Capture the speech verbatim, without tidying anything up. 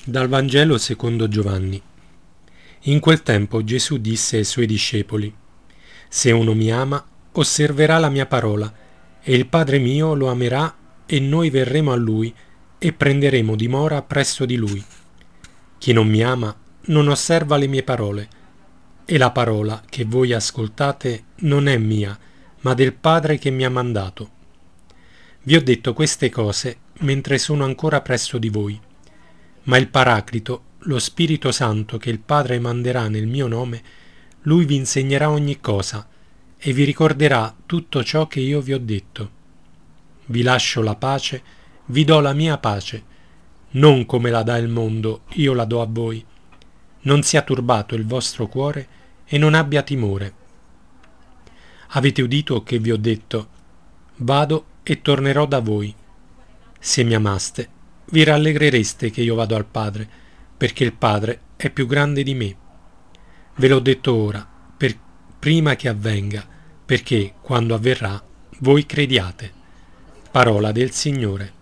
Dal Vangelo secondo Giovanni. In quel tempo Gesù disse ai suoi discepoli: Se uno mi ama, osserverà la mia parola, e il Padre mio lo amerà, e noi verremo a lui e prenderemo dimora presso di lui. Chi non mi ama non osserva le mie parole, e la parola che voi ascoltate non è mia, ma del Padre che mi ha mandato. Vi ho detto queste cose mentre sono ancora presso di voi. Ma il Paraclito, lo Spirito Santo che il Padre manderà nel mio nome, lui vi insegnerà ogni cosa e vi ricorderà tutto ciò che io vi ho detto. Vi lascio la pace, vi do la mia pace. Non come la dà il mondo, io la do a voi. Non sia turbato il vostro cuore e non abbia timore. Avete udito che vi ho detto: vado e tornerò da voi. Se mi amaste, vi rallegrereste che io vado al Padre, perché il Padre è più grande di me. Ve l'ho detto ora, per, prima che avvenga, perché, quando avverrà, voi crediate. Parola del Signore.